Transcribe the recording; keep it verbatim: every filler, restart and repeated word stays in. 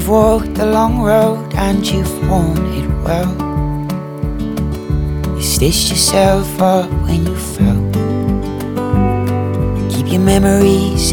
You've walked the long road and you've worn it well. You stitched yourself up when you fell. Keep your memories